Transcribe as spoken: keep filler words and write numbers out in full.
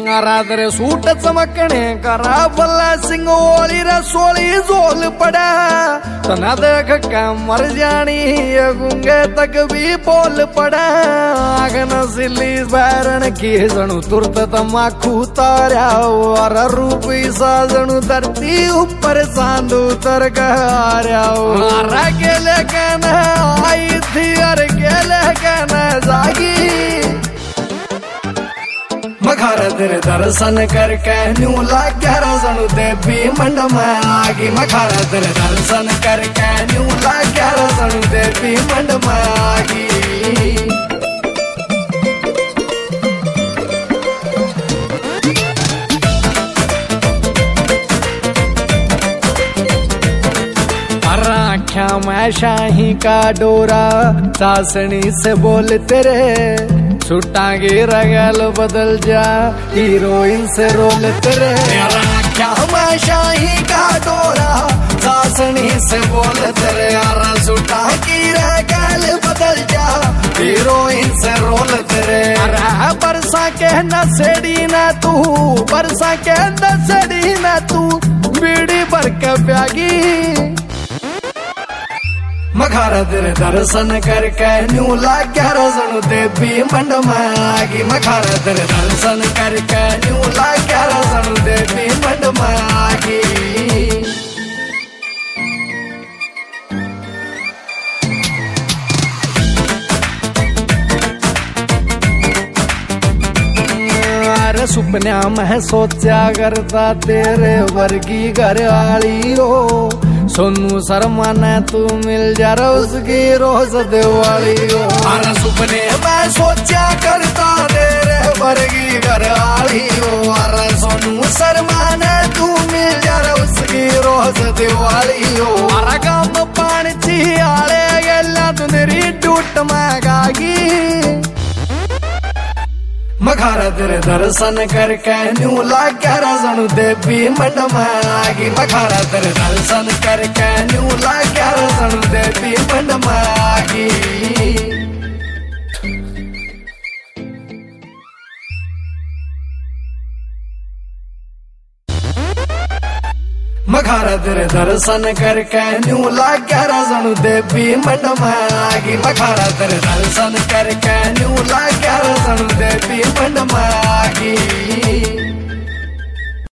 रात्रे suit चमकने करा बल्ला सिंह ओली रसोली जोल पड़ा तना देख के मर जानी गूंगे तक भी बोल पड़ा आगन सिली बैरन की जणु तुरत तमाकू तारा और रूपी साजणु धरती ऊपर सांदू तर गया के लेकिन आई थी और के लेकिन जागी मखार तेरे दर्शन करके न्यू लाग ग्यारह जणु देवी मंड में आगी मखार तेरे दर्शन करके न्यू लाग ग्यारह जणु देवी मंड में आगी आख्या मैं शाही का डोरा चासनी से बोल तेरे छुट्टांगे रगल बदल जा हीरोइन से रोल तेरे क्या मैं शाही का डोरा चासनी से बोल तेरे यार छुट्टा की रगल बदल जा हीरोइन से रोल तेरे अरे बरसा के न सेड़ी न तू बरसा के न सेड़ी न तू बीड़ी भर के प्यागी मखार तेरे दर्शन करके न्यू लाग ग्यारह जणु देवी मंड में आगी मखार तेरे दर्शन करके न्यू लाग ग्यारह जणु देवी मंड में आगी अरे सुपन्या में सोचा करता तेरे वर्गी घर आली हो सोनू शर्मा ने तू मिल जा उसकी रोज दिवाली हो अरे सुपने मैं सोचा करता तेरे वर्गी घर आली हो अरे सोनू शर्मा ने तू मिल जा उसकी रोज दिवाली हो अरे काम पानी ची आले गला तू तेरी टूट में गागी मखार तेरे दर्शन करके न्यू लाग ग्यारह जणु देवी मंड में आगी मखार तेरे दर्शन करके न्यू लाग ग्यारह जणु देवी मंड में आगी मखार तेरे दर्शन करके न्यू लाग ग्यारह जणु देवी मंड में आगी मखार तेरे दर्शन करके न्यू लाग ग्यारह जणु देवी मंड में आगी।